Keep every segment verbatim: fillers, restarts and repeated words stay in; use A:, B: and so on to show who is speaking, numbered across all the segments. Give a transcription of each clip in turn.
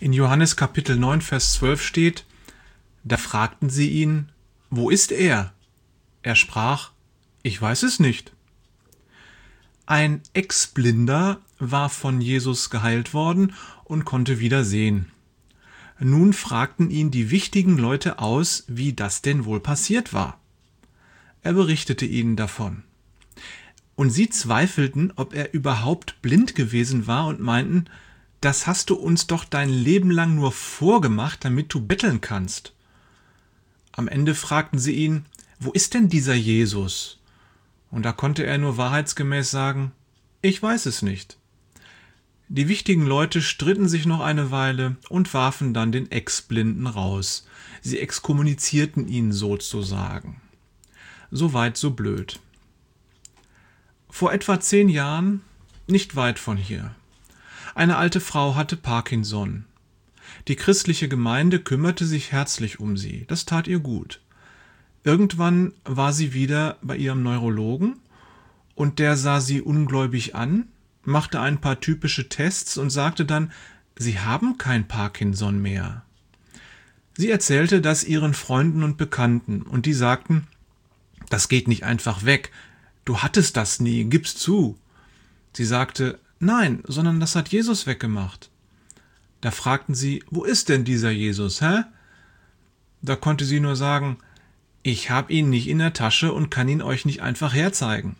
A: In Johannes Kapitel neun, Vers zwölf steht: Da fragten sie ihn: Wo ist er? Er sprach: Ich weiß es nicht. Ein Ex-Blinder war von Jesus geheilt worden und konnte wieder sehen. Nun fragten ihn die wichtigen Leute aus, wie das denn wohl passiert war. Er berichtete ihnen davon. Und sie zweifelten, ob er überhaupt blind gewesen war und meinten: Das hast du uns doch dein Leben lang nur vorgemacht, damit du betteln kannst. Am Ende fragten sie ihn: Wo ist denn dieser Jesus? Und da konnte er nur wahrheitsgemäß sagen: Ich weiß es nicht. Die wichtigen Leute stritten sich noch eine Weile und warfen dann den Ex-Blinden raus. Sie exkommunizierten ihn sozusagen. So weit, so blöd. Vor etwa zehn Jahren, nicht weit von hier, eine alte Frau hatte Parkinson. Die christliche Gemeinde kümmerte sich herzlich um sie. Das tat ihr gut. Irgendwann war sie wieder bei ihrem Neurologen und der sah sie ungläubig an, machte ein paar typische Tests und sagte dann: Sie haben kein Parkinson mehr. Sie erzählte das ihren Freunden und Bekannten und die sagten: Das geht nicht einfach weg. Du hattest das nie, gib's zu. Sie sagte: Nein, sondern das hat Jesus weggemacht. Da fragten sie: Wo ist denn dieser Jesus, hä? Da konnte sie nur sagen: Ich habe ihn nicht in der Tasche und kann ihn euch nicht einfach herzeigen.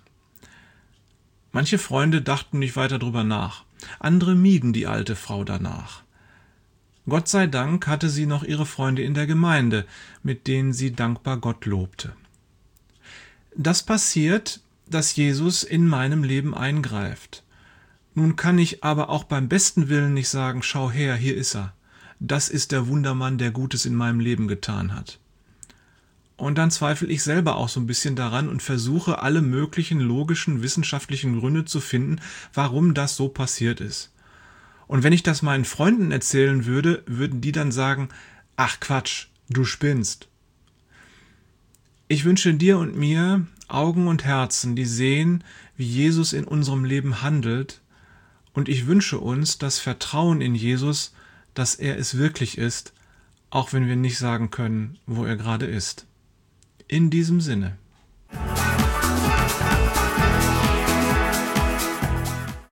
A: Manche Freunde dachten nicht weiter drüber nach. Andere mieden die alte Frau danach. Gott sei Dank hatte sie noch ihre Freunde in der Gemeinde, mit denen sie dankbar Gott lobte. Das passiert, dass Jesus in meinem Leben eingreift. Nun kann ich aber auch beim besten Willen nicht sagen: Schau her, hier ist er. Das ist der Wundermann, der Gutes in meinem Leben getan hat. Und dann zweifle ich selber auch so ein bisschen daran und versuche, alle möglichen logischen, wissenschaftlichen Gründe zu finden, warum das so passiert ist. Und wenn ich das meinen Freunden erzählen würde, würden die dann sagen: Ach Quatsch, du spinnst. Ich wünsche dir und mir Augen und Herzen, die sehen, wie Jesus in unserem Leben handelt, und ich wünsche uns das Vertrauen in Jesus, dass er es wirklich ist, auch wenn wir nicht sagen können, wo er gerade ist. In diesem Sinne.